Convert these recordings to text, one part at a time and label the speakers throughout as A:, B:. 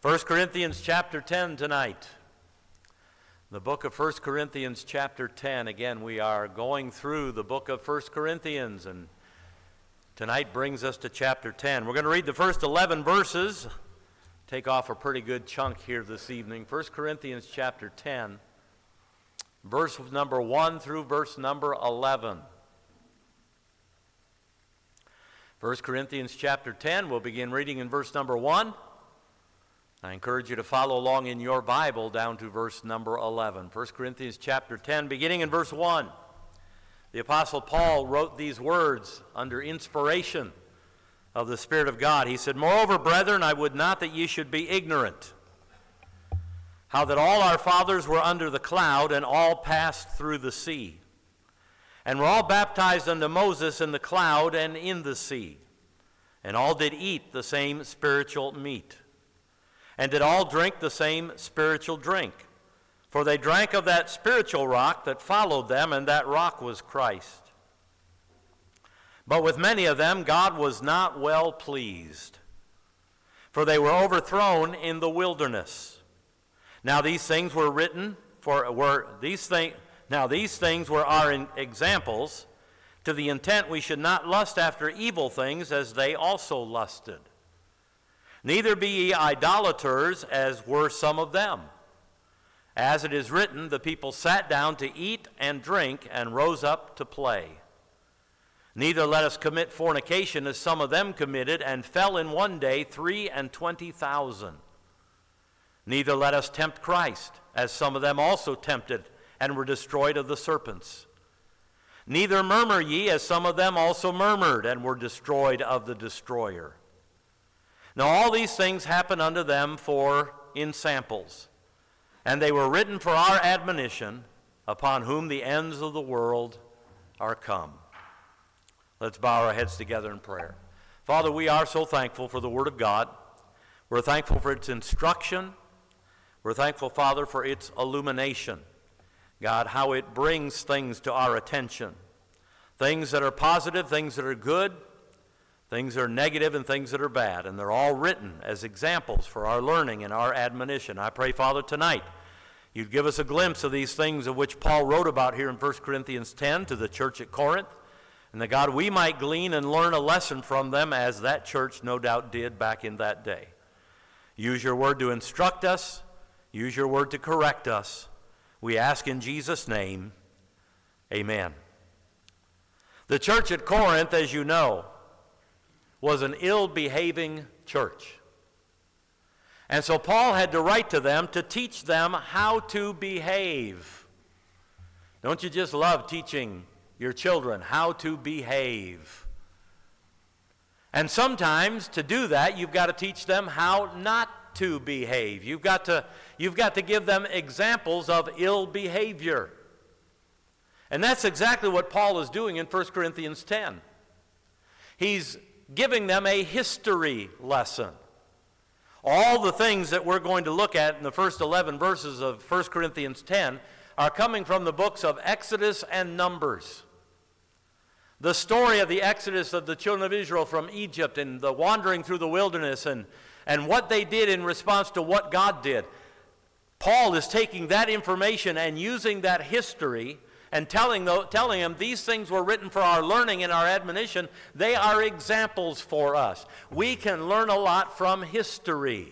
A: 1 Corinthians chapter 10 tonight. The book of 1 Corinthians chapter 10. Again, we are going through the book of 1 Corinthians, and tonight brings us to chapter 10. We're going to read the first 11 verses, take off a pretty good chunk here this evening. 1 Corinthians chapter 10, verse number 1 through verse number 11. 1 Corinthians chapter 10, we'll begin reading in verse number 1. I encourage you to follow along in your Bible down to verse number 11. 1 Corinthians chapter 10, beginning in verse 1. The Apostle Paul wrote these words under inspiration of the Spirit of God. He said, "Moreover, brethren, I would not that ye should be ignorant, how that all our fathers were under the cloud, and all passed through the sea, and were all baptized unto Moses in the cloud and in the sea, and all did eat the same spiritual meat, and did all drink the same spiritual drink. For they drank of that spiritual rock that followed them, and that rock was Christ. But with many of them God was not well pleased, for they were overthrown in the wilderness. Now these things were our examples, to the intent we should not lust after evil things as they also lusted. Neither be ye idolaters, as were some of them. As it is written, the people sat down to eat and drink, and rose up to play. Neither let us commit fornication, as some of them committed, and fell in one day 23,000. Neither let us tempt Christ, as some of them also tempted, and were destroyed of the serpents. Neither murmur ye, as some of them also murmured, and were destroyed of the destroyer. Now all these things happen unto them for in samples, and they were written for our admonition, upon whom the ends of the world are come." Let's bow our heads together in prayer. Father, we are so thankful for the Word of God. We're thankful for its instruction. We're thankful, Father, for its illumination. God, how it brings things to our attention. Things that are positive, things that are good, things that are negative, and things that are bad. And they're all written as examples for our learning and our admonition. I pray, Father, tonight you'd give us a glimpse of these things of which Paul wrote about here in 1 Corinthians 10 to the church at Corinth. And that, God, we might glean and learn a lesson from them, as that church no doubt did back in that day. Use your word to instruct us. Use your word to correct us. We ask in Jesus' name, amen. The church at Corinth, as you know, was an ill-behaving church. And so Paul had to write to them to teach them how to behave. Don't you just love teaching your children how to behave? And sometimes to do that, you've got to teach them how not to behave. You've got to give them examples of ill behavior. And that's exactly what Paul is doing in 1 Corinthians 10. He's giving them a history lesson. All the things that we're going to look at in the first 11 verses of 1 Corinthians 10 are coming from the books of Exodus and Numbers. The story of the exodus of the children of Israel from Egypt and the wandering through the wilderness and what they did in response to what God did. Paul is taking that information and using that history and telling them these things were written for our learning and our admonition. They are examples for us. We can learn a lot from history.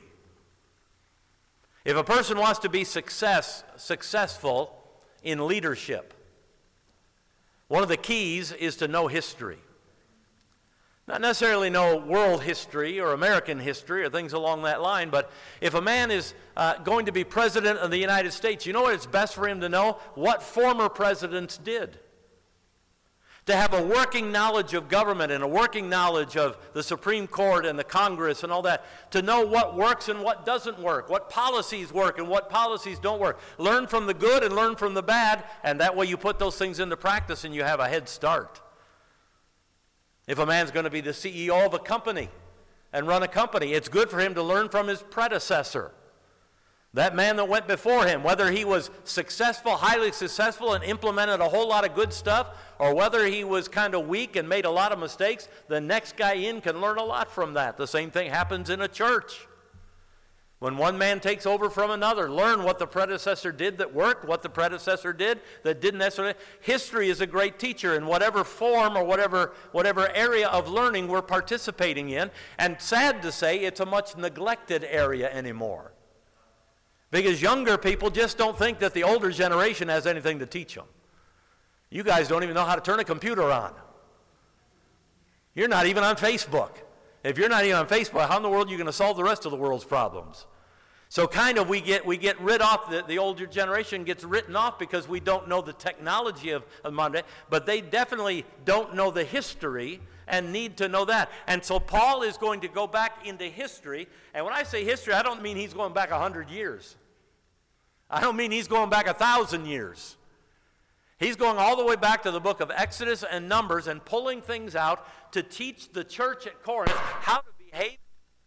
A: If a person wants to be successful in leadership, one of the keys is to know history. Not necessarily know world history or American history or things along that line, but if a man is going to be president of the United States, you know what it's best for him to know? What former presidents did. To have a working knowledge of government and a working knowledge of the Supreme Court and the Congress and all that. To know what works and what doesn't work, what policies work and what policies don't work. Learn from the good and learn from the bad, and that way you put those things into practice and you have a head start. If a man's going to be the CEO of a company and run a company, it's good for him to learn from his predecessor. That man that went before him, whether he was successful, highly successful, and implemented a whole lot of good stuff, or whether he was kind of weak and made a lot of mistakes, the next guy in can learn a lot from that. The same thing happens in a church. When one man takes over from another, learn what the predecessor did that worked, what the predecessor did that didn't necessarily. History is a great teacher in whatever form or whatever area of learning we're participating in. And sad to say, it's a much neglected area anymore. Because younger people just don't think that the older generation has anything to teach them. You guys don't even know how to turn a computer on. You're not even on Facebook. If you're not even on Facebook, how in the world are you going to solve the rest of the world's problems? So kind of we get rid off, the older generation gets written off because we don't know the technology of modern day, but they definitely don't know the history and need to know that. And so Paul is going to go back into history, and when I say history, I don't mean he's going back 100 years. I don't mean he's going back 1,000 years. He's going all the way back to the book of Exodus and Numbers and pulling things out to teach the church at Corinth how to behave.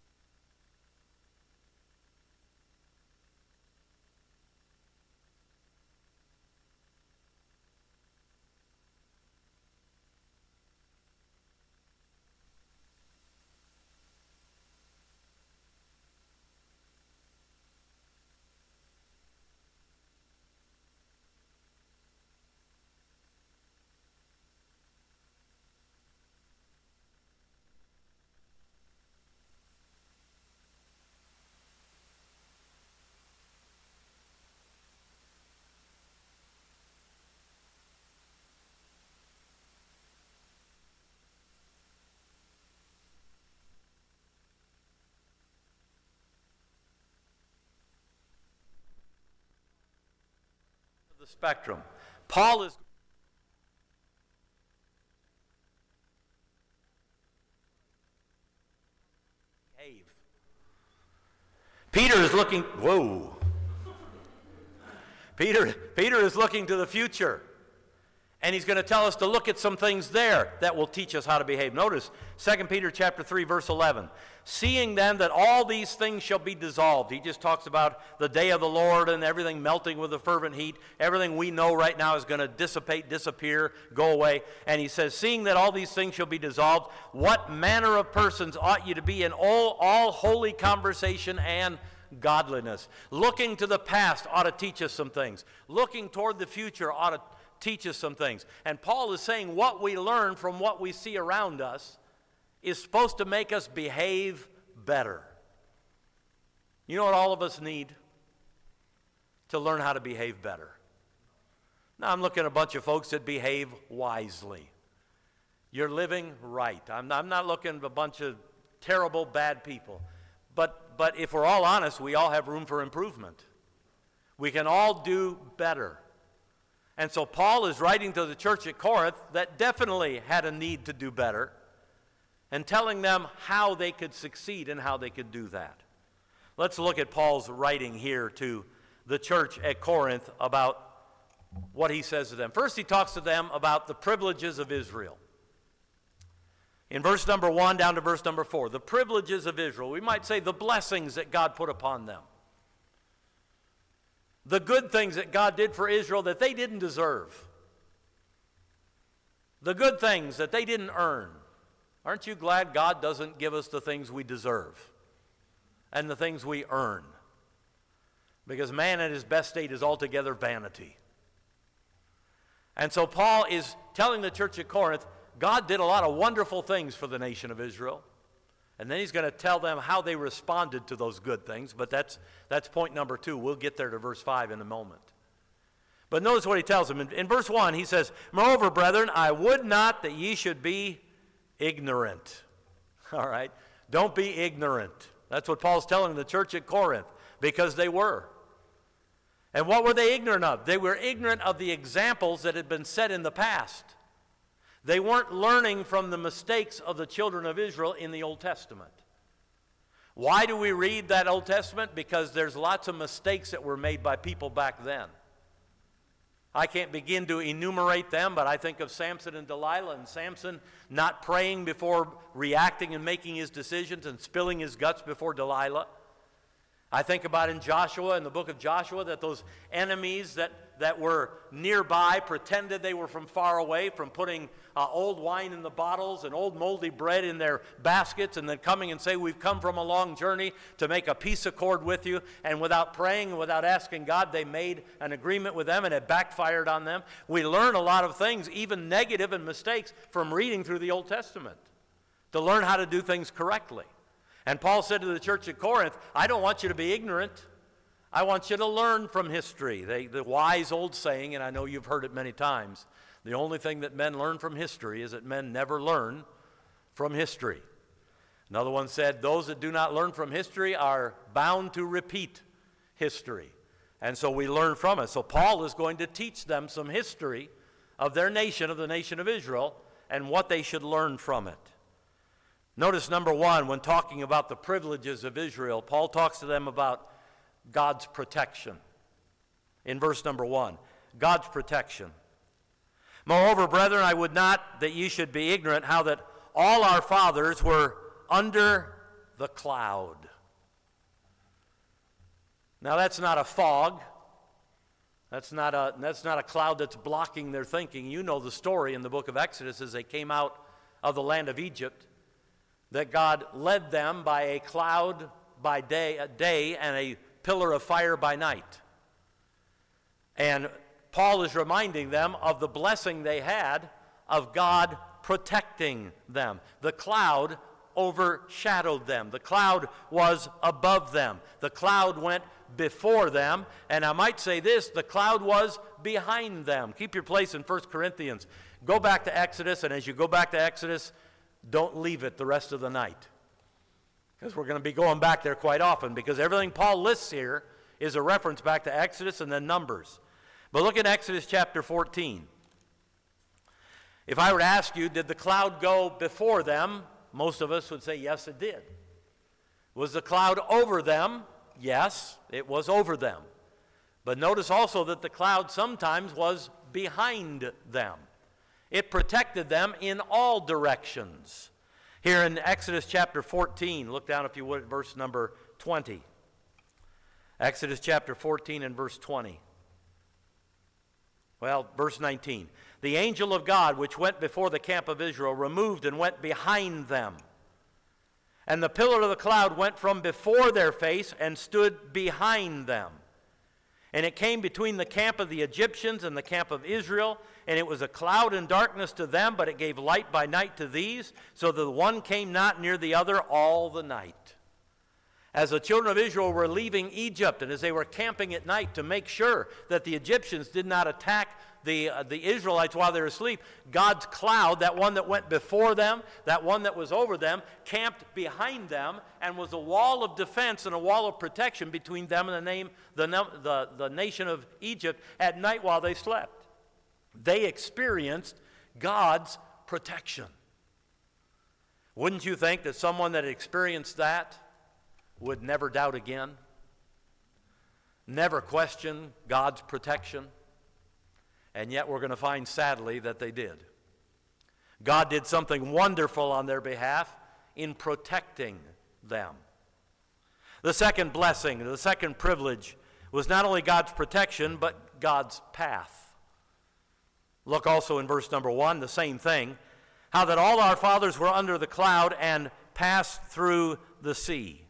A: The spectrum. Paul is behave. Peter is looking, whoa. Peter is looking to the future. And he's going to tell us to look at some things there that will teach us how to behave. Notice 2 Peter chapter 3, verse 11. Seeing then that all these things shall be dissolved. He just talks about the day of the Lord and everything melting with a fervent heat. Everything we know right now is going to dissipate, disappear, go away. And he says, seeing that all these things shall be dissolved, what manner of persons ought you to be in all holy conversation and godliness? Looking to the past ought to teach us some things. Looking toward the future ought to teach us some things. And Paul is saying what we learn from what we see around us is supposed to make us behave better. You know what all of us need? To learn how to behave better. Now I'm looking at a bunch of folks that behave wisely. You're living right. I'm not looking at a bunch of terrible, bad people. But if we're all honest, we all have room for improvement. We can all do better. And so Paul is writing to the church at Corinth that definitely had a need to do better and telling them how they could succeed and how they could do that. Let's look at Paul's writing here to the church at Corinth about what he says to them. First, he talks to them about the privileges of Israel. In verse number 1 down to verse number 4, the privileges of Israel. We might say the blessings that God put upon them. The good things that God did for Israel that they didn't deserve. The good things that they didn't earn. Aren't you glad God doesn't give us the things we deserve and the things we earn? Because man at his best state is altogether vanity. And so Paul is telling the church at Corinth, God did a lot of wonderful things for the nation of Israel. And then he's going to tell them how they responded to those good things. But that's point number 2. We'll get there to verse 5 in a moment. But notice what he tells them. In verse 1, he says, moreover, brethren, I would not that ye should be ignorant. All right? Don't be ignorant. That's what Paul's telling the church at Corinth, because they were. And what were they ignorant of? They were ignorant of the examples that had been set in the past. They weren't learning from the mistakes of the children of Israel in the Old Testament. Why do we read that Old Testament? Because there's lots of mistakes that were made by people back then. I can't begin to enumerate them, but I think of Samson and Delilah, and Samson not praying before reacting and making his decisions and spilling his guts before Delilah. I think about in Joshua, in the book of Joshua, that those enemies that were nearby pretended they were from far away, from putting old wine in the bottles and old moldy bread in their baskets, and then coming and say, we've come from a long journey to make a peace accord with you. And without praying and without asking God, they made an agreement with them, and it backfired on them. We learn a lot of things, even negative and mistakes, from reading through the Old Testament to learn how to do things correctly. And Paul said to the church at Corinth, I don't want you to be ignorant. I want you to learn from history. The wise old saying, and I know you've heard it many times, the only thing that men learn from history is that men never learn from history. Another one said, those that do not learn from history are bound to repeat history. And so we learn from it. So Paul is going to teach them some history of their nation, of the nation of Israel, and what they should learn from it. Notice number one, when talking about the privileges of Israel, Paul talks to them about God's protection. In verse number 1, God's protection. Moreover, brethren, I would not that ye should be ignorant how that all our fathers were under the cloud. Now that's not a fog. That's not a cloud that's blocking their thinking. You know the story in the book of Exodus as they came out of the land of Egypt, that God led them by a cloud by day and a pillar of fire by night. And Paul is reminding them of the blessing they had of God protecting them. The cloud overshadowed them. The cloud was above them. The cloud went before them. And I might say this, the cloud was behind them. Keep your place in 1 Corinthians. Go back to Exodus, and as you go back to Exodus, don't leave it the rest of the night, because we're going to be going back there quite often, because everything Paul lists here is a reference back to Exodus and then Numbers. But look at Exodus chapter 14. If I were to ask you, did the cloud go before them? Most of us would say, yes, it did. Was the cloud over them? Yes, it was over them. But notice also that the cloud sometimes was behind them. It protected them in all directions. Here in Exodus chapter 14, look down if you would at verse number 20. Exodus chapter 14 and verse 20. Well, verse 19. The angel of God which went before the camp of Israel removed and went behind them. And the pillar of the cloud went from before their face and stood behind them. And it came between the camp of the Egyptians and the camp of Israel, and it was a cloud and darkness to them, but it gave light by night to these, so that the one came not near the other all the night. As the children of Israel were leaving Egypt, and as they were camping at night to make sure that the Egyptians did not attack the Israelites while they were asleep, God's cloud, that one that went before them, that one that was over them, camped behind them and was a wall of defense and a wall of protection between them and the nation of Egypt at night while they slept. They experienced God's protection. Wouldn't you think that someone that experienced that would never doubt again? Never question God's protection? And yet we're going to find, sadly, that they did. God did something wonderful on their behalf in protecting them. The second blessing, the second privilege, was not only God's protection, but God's path. Look also in verse number 1, the same thing. How that all our fathers were under the cloud and passed through the sea.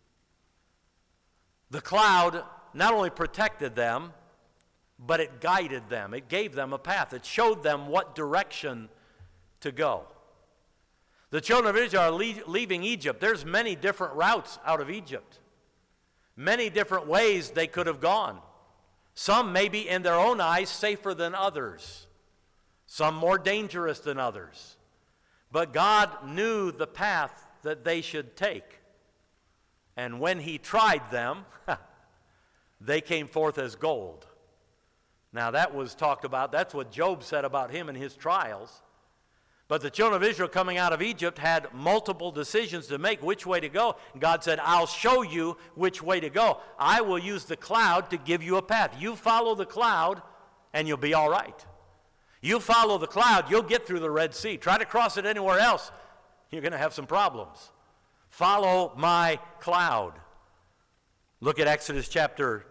A: The cloud not only protected them, but it guided them. It gave them a path. It showed them what direction to go. The children of Israel are leaving Egypt. There's many different routes out of Egypt. Many different ways they could have gone. Some maybe in their own eyes safer than others. Some more dangerous than others. But God knew the path that they should take. And when he tried them, they came forth as gold. Now that was talked about. That's what Job said about him and his trials. But the children of Israel coming out of Egypt had multiple decisions to make which way to go. And God said, I'll show you which way to go. I will use the cloud to give you a path. You follow the cloud and you'll be all right. You follow the cloud, you'll get through the Red Sea. Try to cross it anywhere else, you're going to have some problems. Follow my cloud. Look at Exodus chapter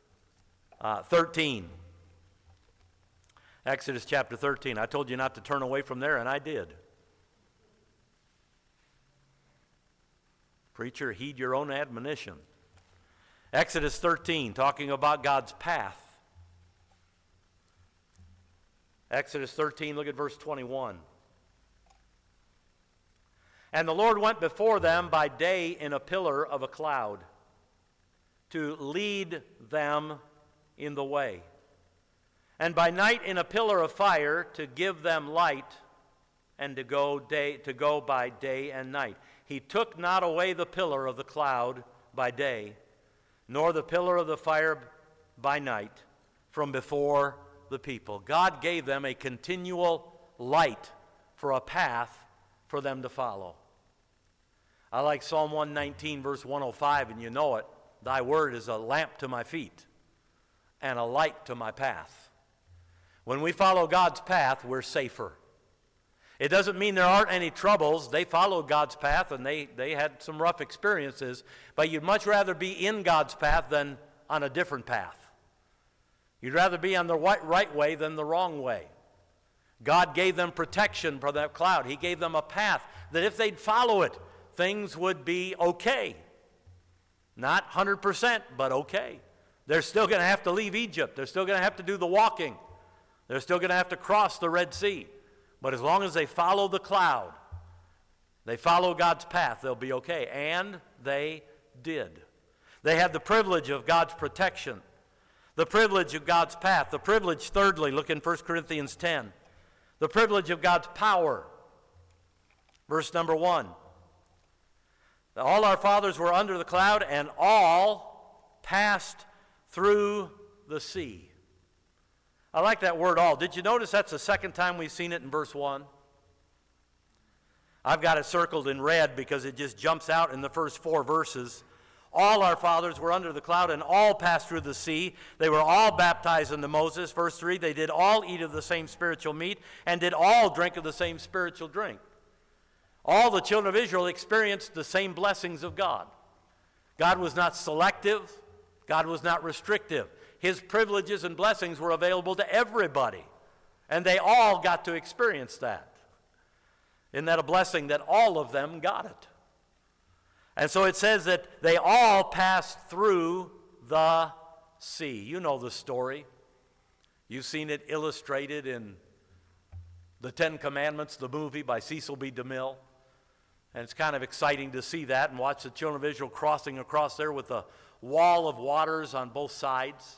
A: 13. Exodus chapter 13. I told you not to turn away from there, and I did. Preacher, heed your own admonition. Exodus 13, talking about God's path. Exodus 13, look at verse 21. And the Lord went before them by day in a pillar of a cloud to lead them in the way, and by night in a pillar of fire to give them light, and to go by day and night. He took not away the pillar of the cloud by day, nor the pillar of the fire by night from before the people. God gave them a continual light for a path for them to follow. I like Psalm 119, verse 105, and you know it. Thy word is a lamp to my feet and a light to my path. When we follow God's path, we're safer. It doesn't mean there aren't any troubles. They followed God's path, and they had some rough experiences, but you'd much rather be in God's path than on a different path. You'd rather be on the right way than the wrong way. God gave them protection from that cloud. He gave them a path that if they'd follow it, things would be okay. Not 100%, but okay. They're still going to have to leave Egypt. They're still going to have to do the walking. They're still going to have to cross the Red Sea. But as long as they follow the cloud, they follow God's path, they'll be okay. And they did. They had the privilege of God's protection, the privilege of God's path, the privilege, thirdly, look in 1 Corinthians 10, the privilege of God's power. Verse number 1. All our fathers were under the cloud, and all passed through the sea. I like that word all. Did you notice that's the second time we've seen it in verse 1? I've got it circled in red because it just jumps out in the first 4 verses. All our fathers were under the cloud, and all passed through the sea. They were all baptized into Moses. Verse 3, they did all eat of the same spiritual meat, and did all drink of the same spiritual drink. All the children of Israel experienced the same blessings of God. God was not selective. God was not restrictive. His privileges and blessings were available to everybody, and they all got to experience that. Isn't that a blessing that all of them got it? And so it says that they all passed through the sea. You know the story. You've seen it illustrated in The 10 Commandments, the movie by Cecil B. DeMille. And it's kind of exciting to see that and watch the children of Israel crossing across there with a wall of waters on both sides.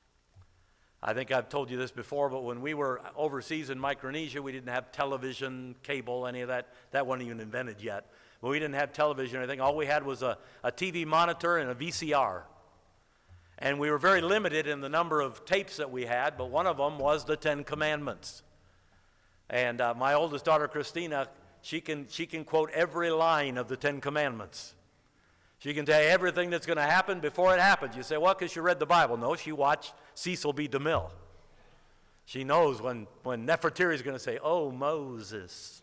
A: I think I've told you this before, but when we were overseas in Micronesia, we didn't have television, cable, any of that. That wasn't even invented yet. But we didn't have television or anything. All we had was a TV monitor and a VCR. And we were very limited in the number of tapes that we had, but one of them was the 10 Commandments. And my oldest daughter, Christina, she can quote every line of the 10 Commandments. She can tell you everything that's going to happen before it happens. You say, well, because she read the Bible. No, she watched Cecil B. DeMille. She knows when Nefertiti is going to say, oh, Moses.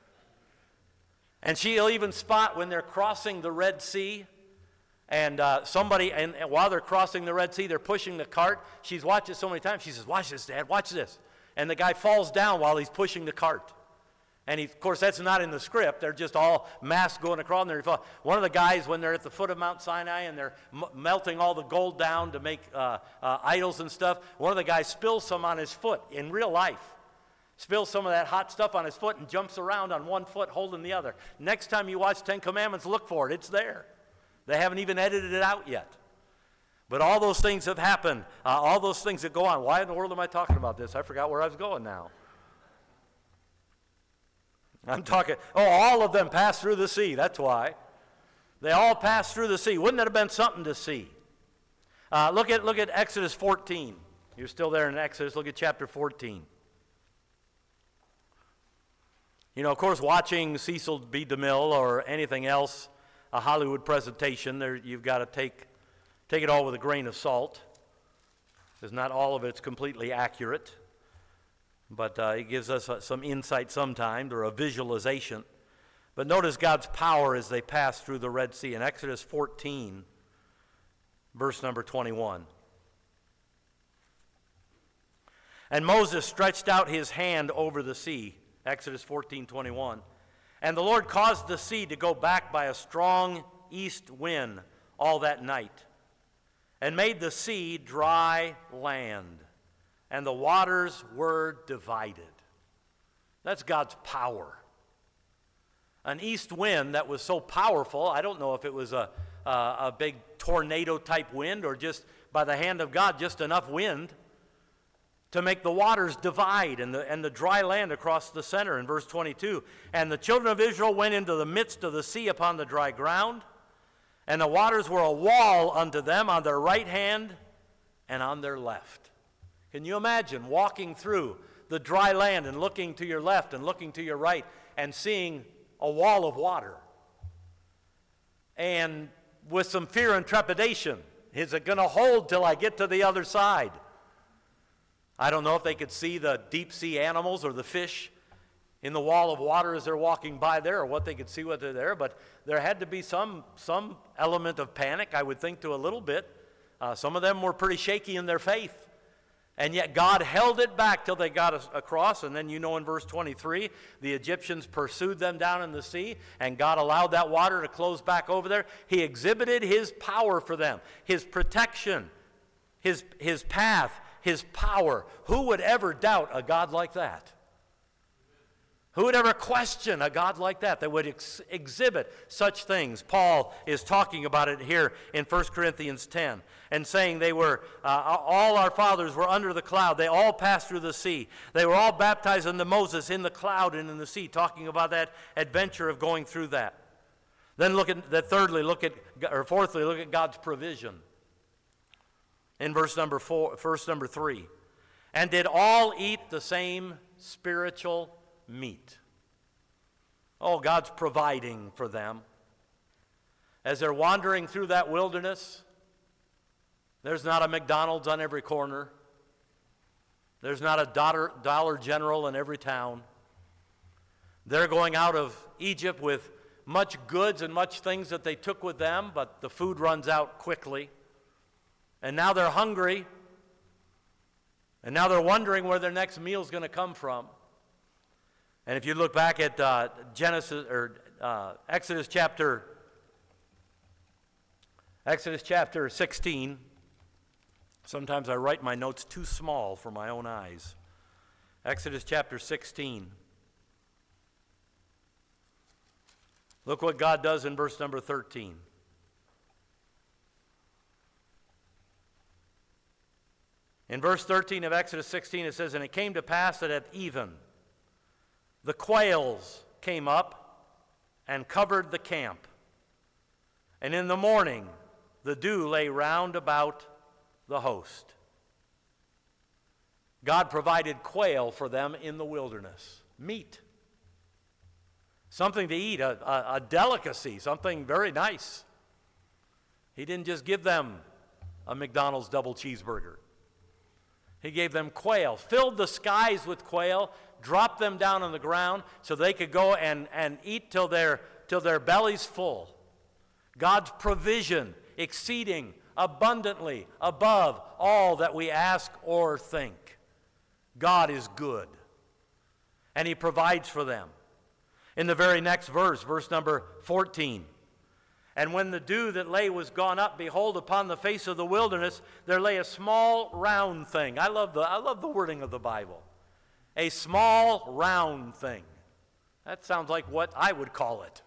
A: And she'll even spot when they're crossing the Red Sea, and while they're crossing the Red Sea, they're pushing the cart. She's watched it so many times. She says, watch this, Dad, watch this. And the guy falls down while he's pushing the cart. And of course, that's not in the script. They're just all mass going across. And one of the guys, when they're at the foot of Mount Sinai and they're melting all the gold down to make idols and stuff, one of the guys spills some on his foot in real life. Spills some of that hot stuff on his foot and jumps around on one foot holding the other. Next time you watch 10 Commandments, look for it. It's there. They haven't even edited it out yet. But all those things have happened. All those things that go on. Why in the world am I talking about this? I forgot where I was going now. I'm talking, all of them passed through the sea. That's why. They all passed through the sea. Wouldn't it have been something to see? Look at Exodus 14. You're still there in Exodus. Look at chapter 14. You know, of course, watching Cecil B. DeMille or anything else, a Hollywood presentation, you've got to take it all with a grain of salt, because not all of it's completely accurate. But it gives us some insight sometimes, or a visualization. But notice God's power as they pass through the Red Sea. In Exodus 14, Verse number 21. And Moses stretched out his hand over the sea, Exodus 14:21. And the Lord caused the sea to go back by a strong east wind all that night, and made the sea dry land, and the waters were divided. That's God's power. An east wind that was so powerful, I don't know if it was a big tornado-type wind or just by the hand of God, just enough wind to make the waters divide and the dry land across the center in verse 22. And the children of Israel went into the midst of the sea upon the dry ground, and the waters were a wall unto them on their right hand and on their left. Can you imagine walking through the dry land and looking to your left and looking to your right and seeing a wall of water? And with some fear and trepidation, is it going to hold till I get to the other side? I don't know if they could see the deep sea animals or the fish in the wall of water as they're walking by there, or what they could see when they're there, but there had to be some element of panic, I would think, to a little bit. Some of them were pretty shaky in their faith. And yet God held it back till they got across. And then you know in verse 23, the Egyptians pursued them down in the sea, and God allowed that water to close back over there. He exhibited his power for them, his protection, his path, his power. Who would ever doubt a God like that? Who would ever question a God like that would exhibit such things? Paul is talking about it here in 1 Corinthians 10 and saying they were, all our fathers were under the cloud. They all passed through the sea. They were all baptized unto Moses in the cloud and in the sea, talking about that adventure of going through that. Then fourthly, look at God's provision. In verse number 3. And did all eat the same spiritual meat? Oh, God's providing for them. As they're wandering through that wilderness, there's not a McDonald's on every corner. There's not a Dollar General in every town. They're going out of Egypt with much goods and much things that they took with them, but the food runs out quickly. And now they're hungry. And now they're wondering where their next meal is going to come from. And if you look back at Exodus chapter 16, sometimes I write my notes too small for my own eyes. Exodus chapter 16. Look what God does in verse number 13. In verse 13 of Exodus 16 it says, And it came to pass that at even the quails came up and covered the camp. And in the morning the dew lay round about the host. God provided quail for them in the wilderness. Meat. Something to eat, a delicacy, something very nice. He didn't just give them a McDonald's double cheeseburger. He gave them quail, filled the skies with quail, dropped them down on the ground so they could go and eat till their belly's full. God's provision exceeding abundantly above all that we ask or think. God is good, and he provides for them. In the very next verse, verse number 14, And when the dew that lay was gone up, behold, upon the face of the wilderness there lay a small round thing. I love the wording of the Bible. A small round thing. That sounds like what I would call it.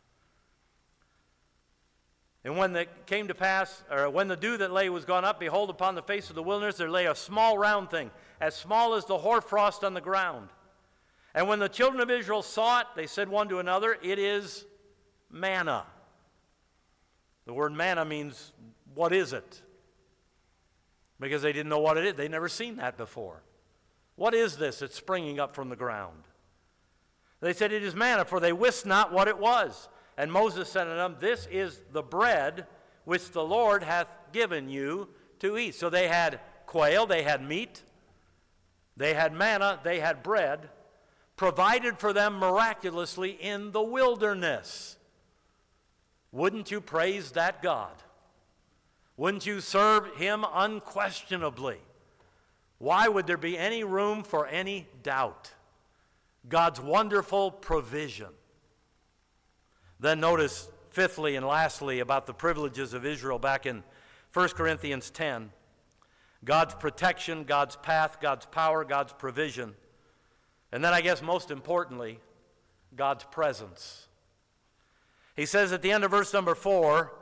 A: And when it came to pass, or when the dew that lay was gone up, behold, upon the face of the wilderness there lay a small round thing, as small as the hoarfrost on the ground. And when the children of Israel saw it, they said one to another, It is manna. The word manna means, what is it? Because they didn't know what it is. They'd never seen that before. What is this that's springing up from the ground? They said, It is manna, for they wist not what it was. And Moses said unto them, This is the bread which the Lord hath given you to eat. So they had quail, they had meat, they had manna, they had bread, provided for them miraculously in the wilderness. Wouldn't you praise that God? Wouldn't you serve him unquestionably? Why would there be any room for any doubt? God's wonderful provision. Then notice, fifthly and lastly, about the privileges of Israel back in 1 Corinthians 10. God's protection, God's path, God's power, God's provision. And then I guess most importantly, God's presence. He says at the end of verse number 4,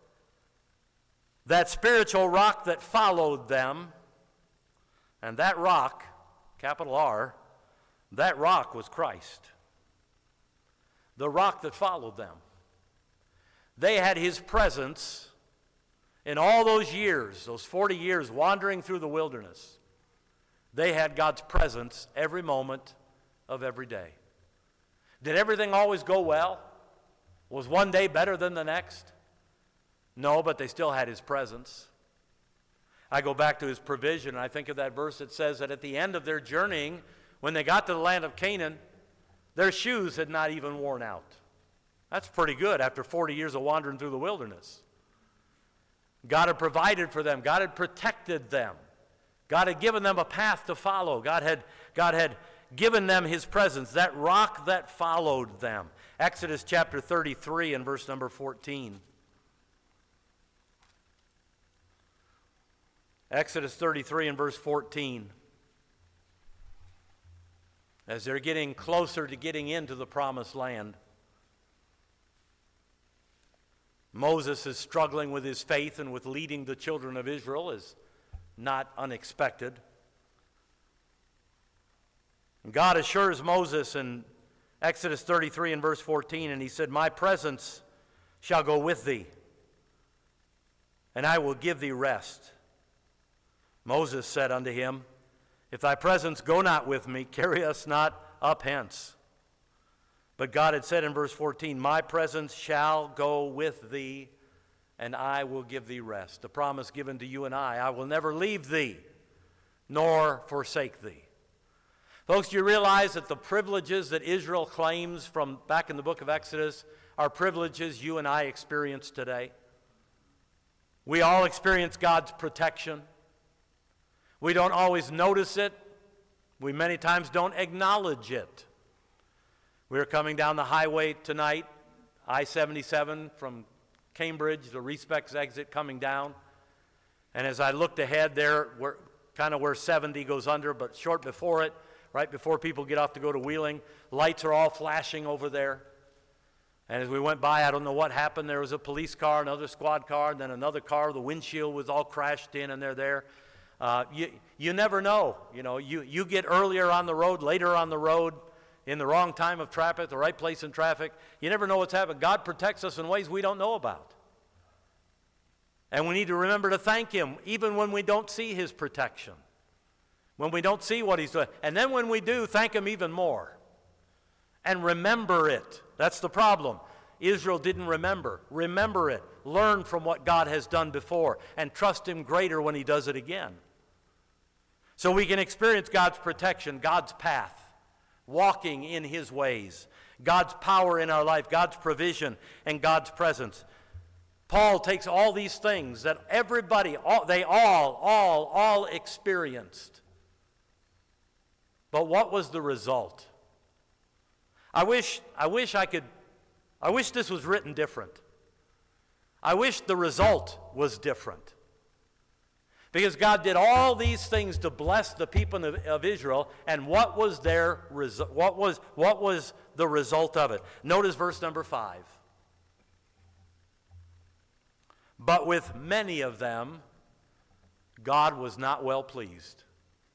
A: that spiritual rock that followed them, and that rock, capital R, that rock was Christ. The rock that followed them. They had his presence in all those years, those 40 years wandering through the wilderness. They had God's presence every moment of every day. Did everything always go well? Was one day better than the next? No, but they still had his presence. I go back to his provision, and I think of that verse that says that at the end of their journeying, when they got to the land of Canaan, their shoes had not even worn out. That's pretty good after 40 years of wandering through the wilderness. God had provided for them. God had protected them. God had given them a path to follow. God had given them his presence, that rock that followed them. Exodus chapter 33 and verse number 14. Exodus 33 and verse 14. As they're getting closer to getting into the promised land, Moses is struggling with his faith, and with leading the children of Israel is not unexpected. And God assures Moses in Exodus 33 and verse 14, and he said, "My presence shall go with thee, and I will give thee rest." Moses said unto him, "If thy presence go not with me, carry us not up hence." But God had said in verse 14, "My presence shall go with thee, and I will give thee rest." The promise given to you and I will never leave thee, nor forsake thee. Folks, do you realize that the privileges that Israel claims from back in the book of Exodus are privileges you and I experience today? We all experience God's protection. We don't always notice it. We many times don't acknowledge it. We're coming down the highway tonight, I-77 from Cambridge, the Respecs exit coming down. And as I looked ahead there, where 70 goes under, but short before it, right before people get off to go to Wheeling, lights are all flashing over there. And as we went by, I don't know what happened. There was a police car, another squad car, and then another car. The windshield was all crashed in, and they're there. You never know. You get earlier on the road, later on the road, in the wrong time of traffic, the right place in traffic. You never know what's happening. God protects us in ways we don't know about. And we need to remember to thank him, even when we don't see his protection, when we don't see what he's doing. And then when we do, thank him even more. And remember it. That's the problem. Israel didn't remember. Remember it. Learn from what God has done before, and trust him greater when he does it again. So we can experience God's protection, God's path, walking in his ways, God's power in our life, God's provision, and God's presence. Paul takes all these things that everybody, they all experienced. But what was the result? I wish this was written different. I wish the result was different. Because God did all these things to bless the people of Israel, and what was what was the result of it? Notice verse number 5. But with many of them, God was not well pleased.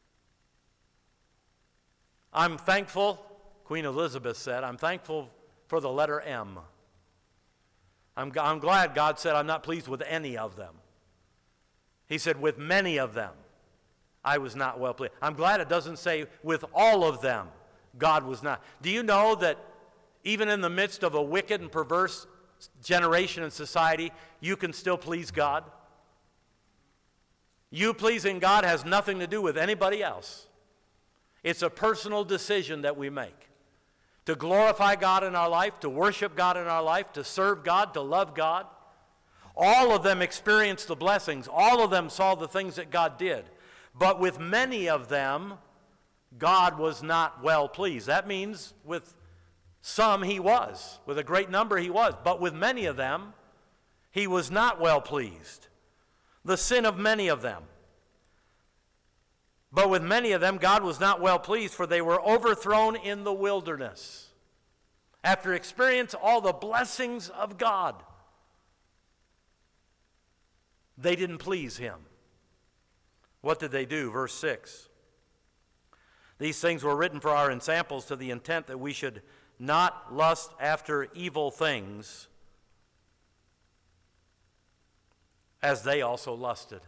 A: I'm thankful, Queen Elizabeth said, I'm thankful for the letter M. I'm glad God said I'm not pleased with any of them. He said, with many of them, I was not well pleased. I'm glad it doesn't say with all of them, God was not. Do you know that even in the midst of a wicked and perverse generation and society, you can still please God? You pleasing God has nothing to do with anybody else. It's a personal decision that we make. To glorify God in our life, to worship God in our life, to serve God, to love God. All of them experienced the blessings. All of them saw the things that God did. But with many of them, God was not well pleased. That means with some he was. With a great number he was. But with many of them, he was not well pleased. The sin of many of them. But with many of them, God was not well pleased, for they were overthrown in the wilderness. After experiencing all the blessings of God, they didn't please him. What did they do? Verse 6. These things were written for our ensamples, to the intent that we should not lust after evil things, as they also lusted.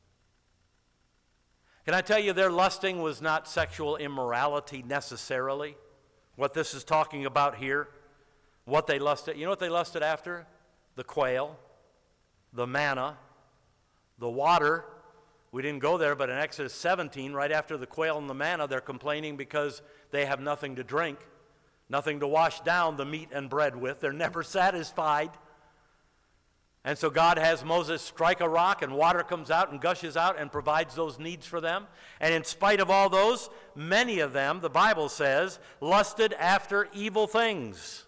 A: Can I tell you, their lusting was not sexual immorality necessarily. What this is talking about here, what they lusted. You know what they lusted after? The quail, the manna, the water. We didn't go there, but in Exodus 17, right after the quail and the manna, they're complaining because they have nothing to drink, nothing to wash down the meat and bread with. They're never satisfied. And so God has Moses strike a rock, and water comes out and gushes out and provides those needs for them. And in spite of all those, many of them, the Bible says, lusted after evil things.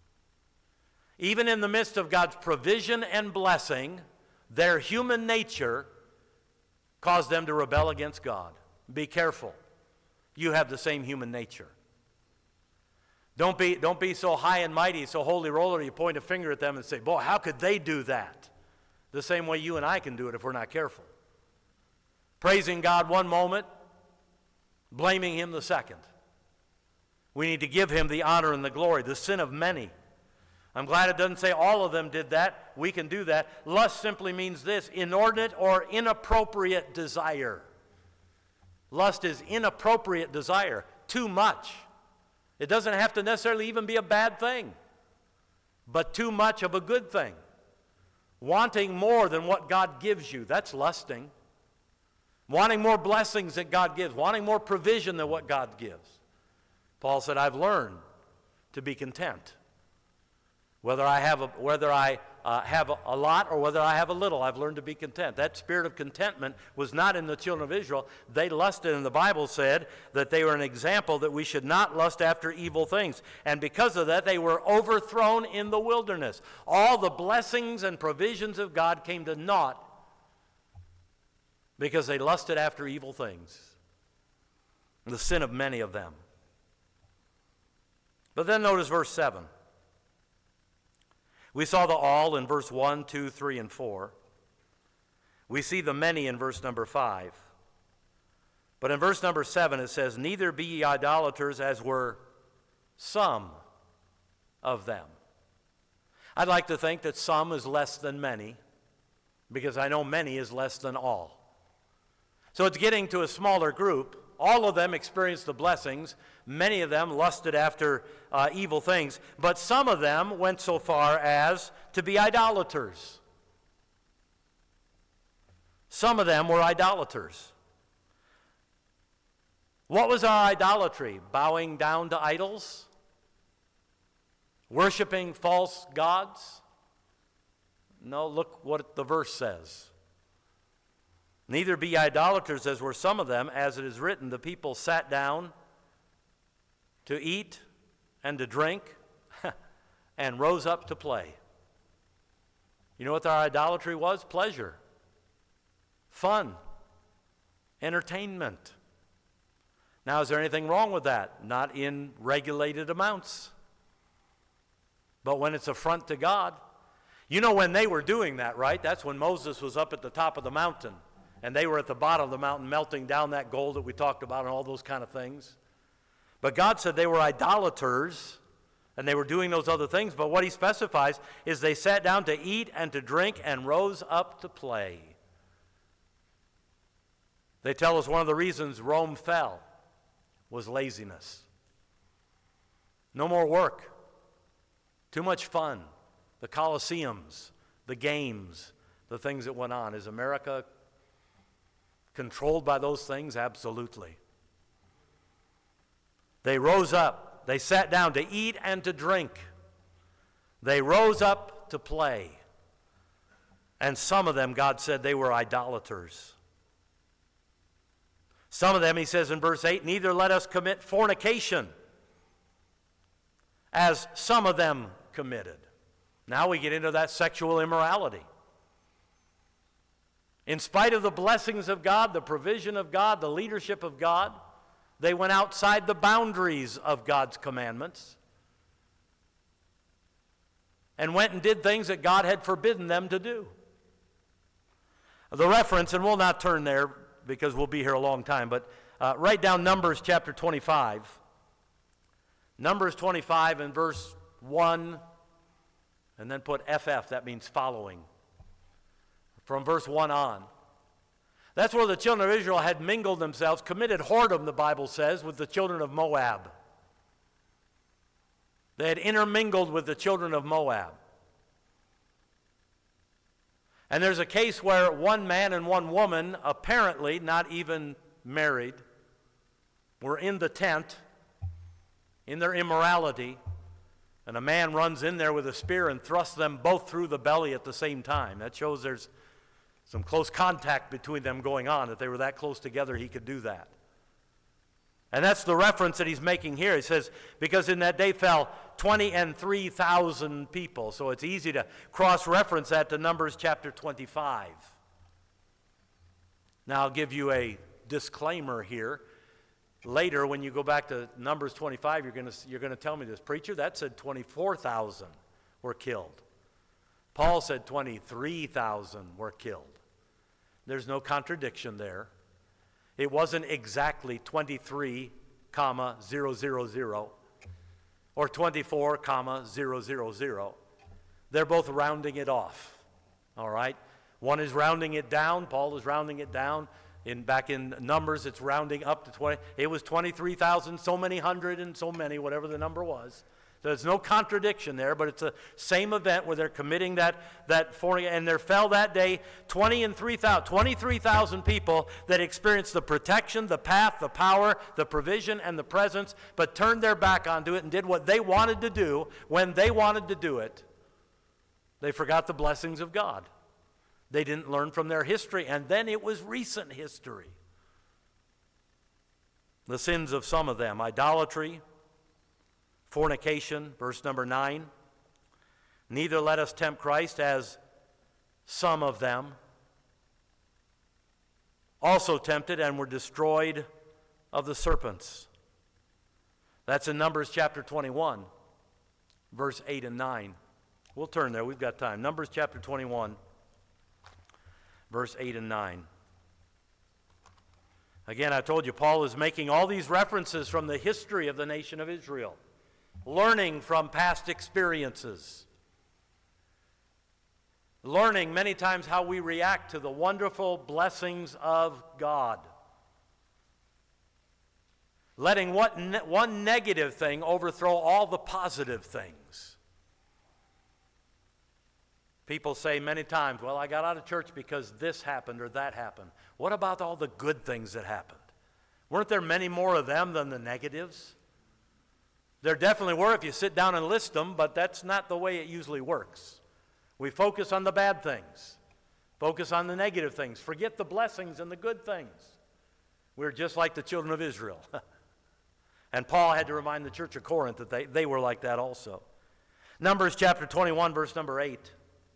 A: Even in the midst of God's provision and blessing, their human nature caused them to rebel against God. Be careful. You have the same human nature. Don't be so high and mighty, so holy roller, you point a finger at them and say, boy, how could they do that? The same way you and I can do it if we're not careful. Praising God one moment, blaming him the second. We need to give him the honor and the glory, the sin of many. I'm glad it doesn't say all of them did that. We can do that. Lust simply means this: inordinate or inappropriate desire. Lust is inappropriate desire, too much. It doesn't have to necessarily even be a bad thing, but too much of a good thing. Wanting more than what God gives you, that's lusting. Wanting more blessings that God gives, wanting more provision than what God gives. Paul said, I've learned to be content. Whether I have a lot or whether I have a little, I've learned to be content. That spirit of contentment was not in the children of Israel. They lusted, and the Bible said that they were an example that we should not lust after evil things. And because of that, they were overthrown in the wilderness. All the blessings and provisions of God came to naught because they lusted after evil things. The sin of many of them. But then notice verse 7. We saw the all in verse 1, 2, 3, and 4. We see the many in verse number 5. But in verse number 7 it says, neither be ye idolaters, as were some of them. I'd like to think that some is less than many, because I know many is less than all. So it's getting to a smaller group. All of them experienced the blessings. Many of them lusted after evil things. But some of them went so far as to be idolaters. Some of them were idolaters. What was our idolatry? Bowing down to idols? Worshiping false gods? No, look what the verse says. Neither be idolaters, as were some of them, as it is written, the people sat down to eat and to drink and rose up to play. You know what our idolatry was? Pleasure, fun, entertainment. Now, is there anything wrong with that? Not in regulated amounts. But when it's affront to God. You know when they were doing that, right? That's when Moses was up at the top of the mountain. And they were at the bottom of the mountain melting down that gold that we talked about and all those kind of things. But God said they were idolaters and they were doing those other things. But what he specifies is they sat down to eat and to drink and rose up to play. They tell us one of the reasons Rome fell was laziness. No more work. Too much fun. The Colosseums, the games, the things that went on. Is America controlled by those things? Absolutely. They rose up. They sat down to eat and to drink. They rose up to play. And some of them, God said, they were idolaters. Some of them, he says in verse 8, neither let us commit fornication, as some of them committed. Now we get into that sexual immorality. In spite of the blessings of God, the provision of God, the leadership of God, they went outside the boundaries of God's commandments and went and did things that God had forbidden them to do. The reference, and we'll not turn there because we'll be here a long time, but write down Numbers chapter 25. Numbers 25 and verse 1, and then put FF, that means following. From verse 1 on. That's where the children of Israel had mingled themselves, committed whoredom, the Bible says, with the children of Moab. They had intermingled with the children of Moab. And there's a case where one man and one woman, apparently not even married, were in the tent, in their immorality, and a man runs in there with a spear and thrusts them both through the belly at the same time. That shows there's some close contact between them going on. If they were that close together, he could do that. And that's the reference that he's making here. He says, because in that day fell 23,000 people. So it's easy to cross-reference that to Numbers chapter 25. Now I'll give you a disclaimer here. Later, when you go back to Numbers 25, you're going to tell me this. Preacher, that said 24,000 were killed. Paul said 23,000 were killed. There's no contradiction there. It wasn't exactly 23,000 or 24,000. They're both rounding it off. All right? One is rounding it down. Paul is rounding it down. Back in Numbers, it's rounding up to 20. It was 23,000, so many hundred, and so many, whatever the number was. So there's no contradiction there, but it's the same event where they're committing that fornication. And there fell that day 23,000 people that experienced the protection, the path, the power, the provision, and the presence, but turned their back onto it and did what they wanted to do when they wanted to do it. They forgot the blessings of God. They didn't learn from their history, and then it was recent history. The sins of some of them: idolatry, fornication, verse number 9. Neither let us tempt Christ, as some of them also tempted and were destroyed of the serpents. That's in Numbers chapter 21, verse 8 and 9. We'll turn there, we've got time. Numbers chapter 21, verse 8 and 9. Again, I told you, Paul is making all these references from the history of the nation of Israel, learning from past experiences, learning many times how we react to the wonderful blessings of God, letting one negative thing overthrow all the positive things. People say many times, well, I got out of church because this happened or that happened. What about all the good things that happened? Weren't there many more of them than the negatives? There definitely were if you sit down and list them, but that's not the way it usually works. We focus on the bad things, focus on the negative things, forget the blessings and the good things. We're just like the children of Israel. And Paul had to remind the church of Corinth that they were like that also. Numbers chapter 21, verse number 8.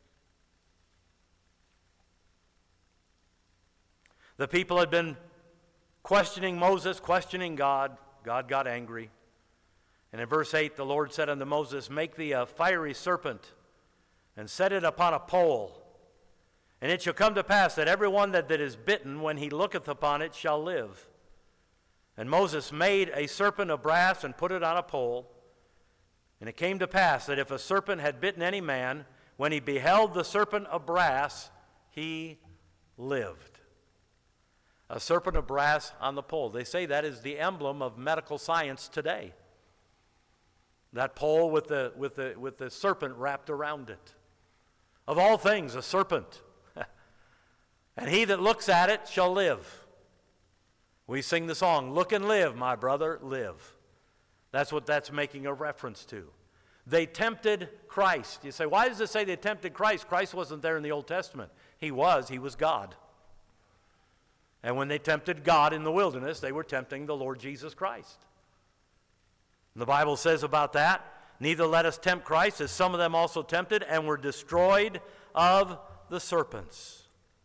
A: The people had been questioning Moses, questioning God. God got angry. And in verse 8, the Lord said unto Moses, make thee a fiery serpent, and set it upon a pole. And it shall come to pass that every one that is bitten, when he looketh upon it, shall live. And Moses made a serpent of brass, and put it on a pole. And it came to pass that if a serpent had bitten any man, when he beheld the serpent of brass, he lived. A serpent of brass on the pole. They say that is the emblem of medical science today. That pole with the serpent wrapped around it. Of all things, a serpent. And he that looks at it shall live. We sing the song, look and live, my brother, live. That's what that's making a reference to. They tempted Christ. You say, why does it say they tempted Christ? Christ wasn't there in the Old Testament. He was God. And when they tempted God in the wilderness, they were tempting the Lord Jesus Christ. And the Bible says about that, neither let us tempt Christ, as some of them also tempted, and were destroyed of the serpents.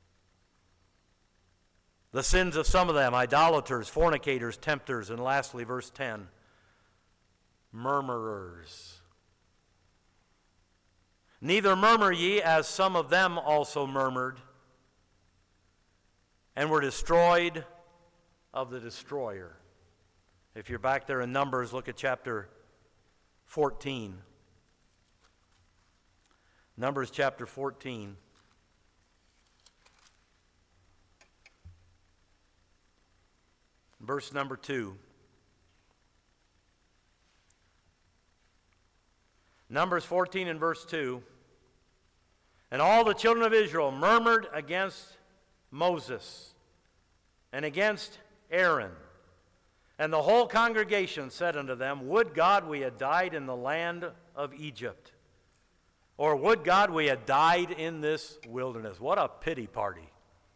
A: The sins of some of them, idolaters, fornicators, tempters, and lastly, verse 10, murmurers. Neither murmur ye, as some of them also murmured, and were destroyed of the destroyer. If you're back there in Numbers, look at chapter 14. Numbers chapter 14. Verse number 2. Numbers 14 and verse 2. And all the children of Israel murmured against Moses and against Aaron. And the whole congregation said unto them, would God we had died in the land of Egypt, or would God we had died in this wilderness. What a pity party.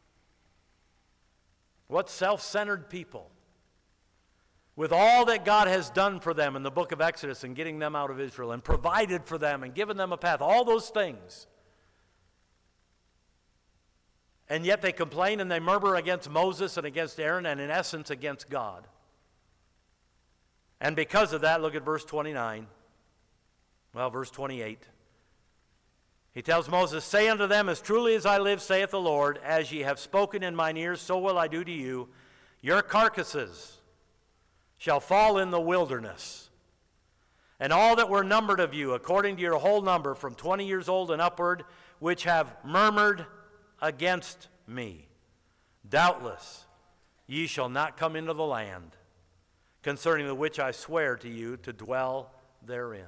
A: What self-centered people. With all that God has done for them in the book of Exodus and getting them out of Israel and provided for them and given them a path, all those things. And yet they complain and they murmur against Moses and against Aaron and in essence against God. And because of that, look at verse 29. Well, verse 28. He tells Moses, say unto them, as truly as I live, saith the Lord, as ye have spoken in mine ears, so will I do to you. Your carcasses shall fall in the wilderness. And all that were numbered of you, according to your whole number, from 20 years old and upward, which have murmured against me, doubtless ye shall not come into the land, concerning the which I swear to you to dwell therein.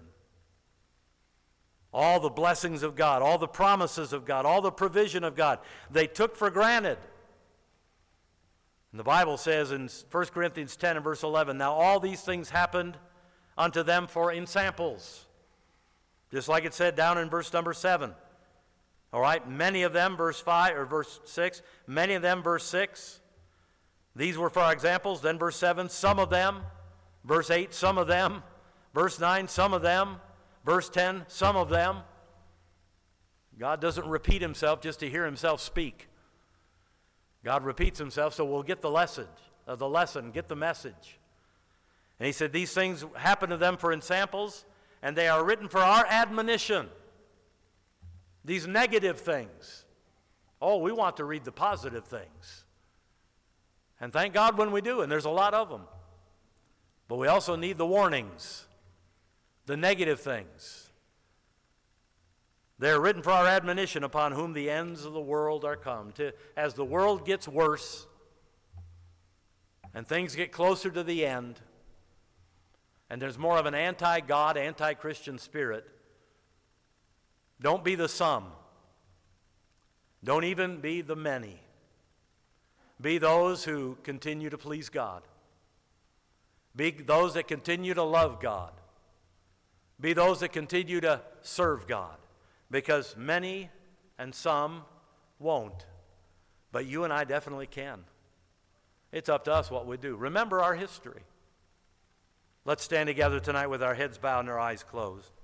A: All the blessings of God, all the promises of God, all the provision of God, they took for granted. And the Bible says in 1 Corinthians 10 and verse 11, now all these things happened unto them for ensamples. Just like it said down in verse number 7. All right, many of them, verse 5 or verse 6, many of them, verse 6. These were for our examples. Then verse 7, some of them. Verse 8, some of them. Verse 9, some of them. Verse 10, some of them. God doesn't repeat himself just to hear himself speak. God repeats himself so we'll get the lesson, get the message. And he said these things happen to them for ensamples, and they are written for our admonition. These negative things. Oh, we want to read the positive things. And thank God when we do, and there's a lot of them. But we also need the warnings, the negative things. They are written for our admonition, upon whom the ends of the world are come. As the world gets worse and things get closer to the end, and there's more of an anti-God, anti-Christian spirit, don't be the some. Don't even be the many. Be those who continue to please God. Be those that continue to love God. Be those that continue to serve God. Because many and some won't. But you and I definitely can. It's up to us what we do. Remember our history. Let's stand together tonight with our heads bowed and our eyes closed.